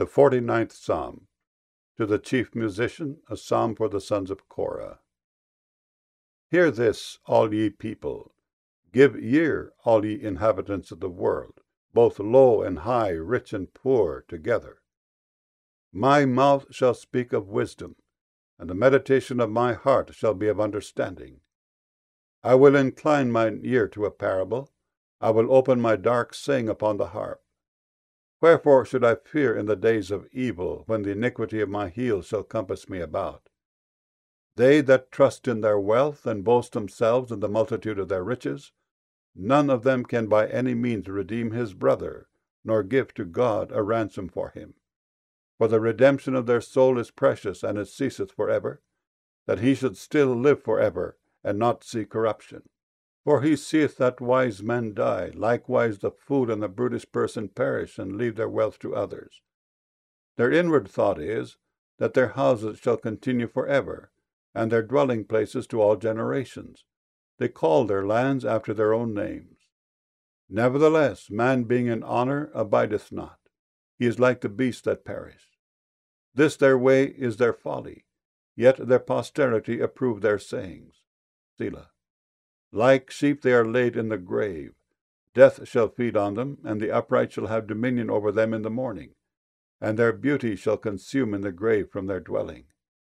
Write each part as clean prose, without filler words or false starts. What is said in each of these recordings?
The 49th Psalm. To the chief musician, a psalm for the sons of Korah. Hear this, all ye people. Give ear, all ye inhabitants of the world, both low and high, rich and poor, together. My mouth shall speak of wisdom, and the meditation of my heart shall be of understanding. I will incline mine ear to a parable. I will open my dark saying upon the harp. Wherefore should I fear in the days of evil, when the iniquity of my heels shall compass me about? They that trust in their wealth and boast themselves in the multitude of their riches, none of them can by any means redeem his brother, nor give to God a ransom for him. For the redemption of their soul is precious, and it ceaseth for ever, that he should still live for ever, and not see corruption. For he seeth that wise men die, likewise the fool and the brutish person perish, and leave their wealth to others. Their inward thought is, that their houses shall continue for ever, and their dwelling places to all generations. They call their lands after their own names. Nevertheless, man being in honor abideth not. He is like the beasts that perish. This their way is their folly, yet their posterity approve their sayings. Selah. Like sheep they are laid in the grave. Death shall feed on them, and the upright shall have dominion over them in the morning, and their beauty shall consume in the grave from their dwelling.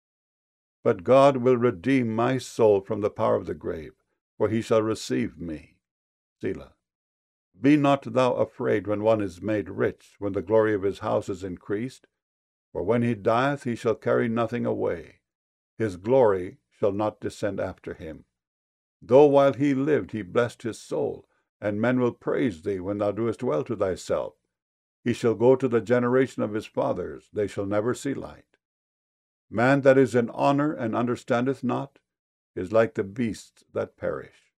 But God will redeem my soul from the power of the grave, for he shall receive me. Selah. Be not thou afraid when one is made rich, when the glory of his house is increased, for when he dieth he shall carry nothing away. His glory shall not descend after him. Though while he lived he blessed his soul, and men will praise thee when thou doest well to thyself. He shall go to the generation of his fathers, they shall never see light. Man that is in honor and understandeth not is like the beasts that perish.